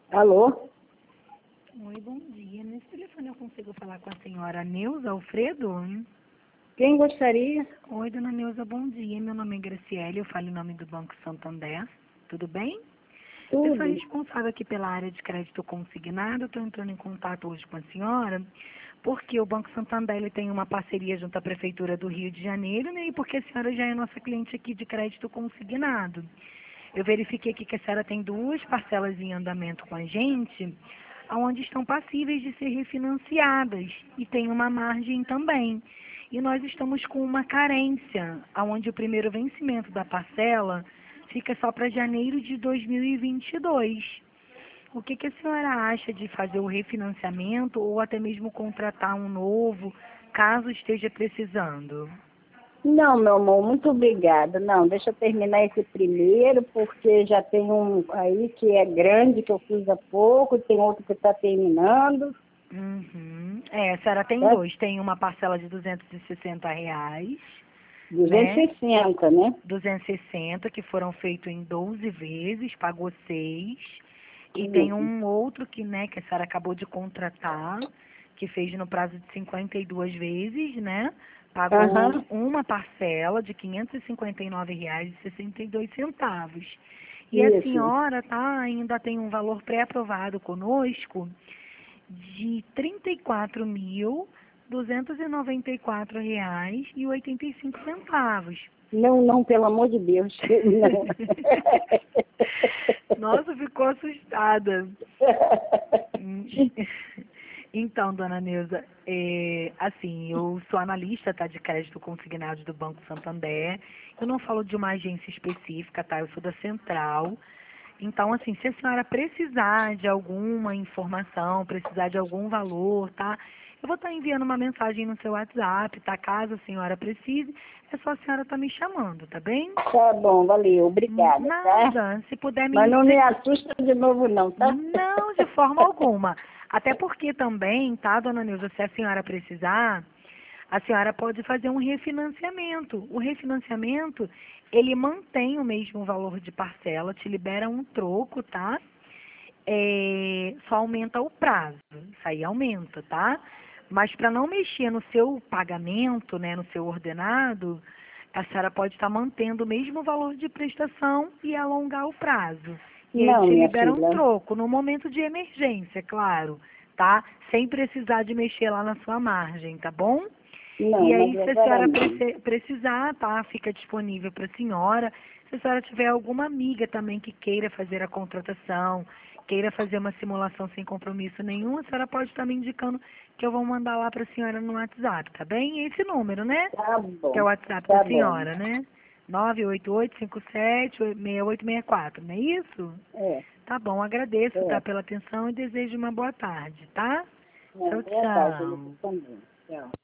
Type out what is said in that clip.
Alô? Oi, bom dia. Nesse telefone eu consigo falar com a senhora Neuza Alfredo? Quem gostaria? Oi, dona Neuza, bom dia. Meu nome é Graciele, eu falo em nome do Banco Santander. Tudo bem? Eu sou Tudo. responsável aqui pela área de crédito consignado. Estou entrando em contato hoje com a senhora porque o Banco Santander ele tem uma parceria junto à Prefeitura do Rio de Janeiro, né? E porque a senhora já é nossa cliente aqui de crédito consignado. Eu verifiquei aqui que a senhora tem 2 parcelas em andamento com a gente, onde estão passíveis de ser refinanciadas e tem uma margem também. E nós estamos com uma carência, onde o primeiro vencimento da parcela fica só para janeiro de 2022. O que a senhora acha de fazer o refinanciamento ou até mesmo contratar um novo, caso esteja precisando? Não, meu amor, muito obrigada. Não, deixa eu terminar esse primeiro, porque já tem um aí que é grande, que eu fiz há pouco, tem outro que está terminando. Uhum. A senhora tem Tá? 2. Tem uma parcela de R$ 260, né? 260, né? 260 que foram feitos em 12 vezes, pagou 6. E tem Isso. um outro que, né, que a senhora acabou de contratar, que fez no prazo de 52 vezes, né? Pagou Aham, uma parcela de R$ 559,62. E a isso. senhora ainda tem um valor pré-aprovado conosco de R$ 34.294,85. Não, não, pelo amor de Deus, não. Nossa, ficou assustada. Então, dona Neuza, assim, eu sou analista, tá, de crédito consignado do Banco Santander. Eu não falo de uma agência específica, tá? Eu sou da Central. Então, assim, se a senhora precisar de alguma informação, precisar de algum valor, tá? Eu vou estar enviando uma mensagem no seu WhatsApp, tá? Caso a senhora precise, é só a senhora estar me chamando, tá bem? Tá bom, valeu, obrigada, tá? Nada. Se puder Mas me... não me assusta de novo não, tá? Não, de forma alguma. Até porque também, tá, dona Neuza, se a senhora precisar, a senhora pode fazer um refinanciamento. O refinanciamento, ele mantém o mesmo valor de parcela, te libera um troco, tá? Só aumenta o prazo. Isso aí aumenta, tá? Mas para não mexer no seu pagamento, né, no seu ordenado, a senhora pode estar mantendo o mesmo valor de prestação e alongar o prazo. E aí Não, te minha libera um filha. troco, no momento de emergência, claro, tá? Sem precisar de mexer lá na sua margem, tá bom? Não, E mas aí, se a agora senhora não. precisar, tá? Fica disponível para a senhora. Se a senhora tiver alguma amiga também que queira fazer a contratação, queira fazer uma simulação sem compromisso nenhum, a senhora pode estar me indicando que eu vou mandar lá para a senhora no WhatsApp, tá bem? Esse número, né? Tá Que é o bom, WhatsApp da tá bom. senhora, né? 988-57-6864, não é isso? É, Tá bom, agradeço, tá, é. pela atenção e desejo uma boa tarde, tá? Tchau, Boa tarde, você tchau. também. Tchau.